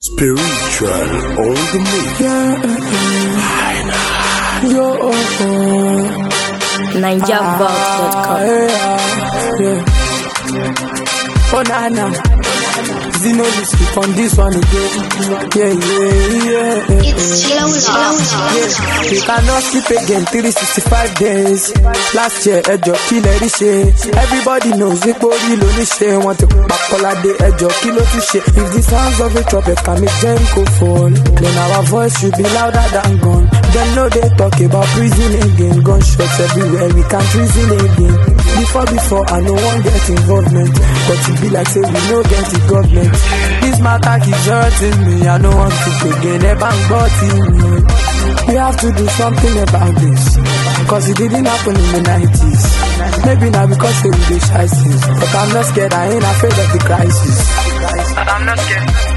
Spiritual on the mix. NigerVault.com. Oh Nana, Zino Lucy on this one again. Yeah. It's slow. You cannot sleep again 365 days. Last year, Ejo Killer shit. Everybody knows it, body lonely shit. Want to back day, Ejo Kilo to shit. If the sounds of a trumpet can make Jericho fall, then our voice should be louder than gun. Then no they talk about prison again. Gunshots everywhere, we can't reason again. Before, I no one get involvement, but it be like say we no get the government. This matter keeps hurting me, I no want to begin a bank me. We have to do something about this, cause it didn't happen in the 90s. Maybe now because they will be shy, but I'm not scared, I ain't afraid of the crisis. I'm not scared.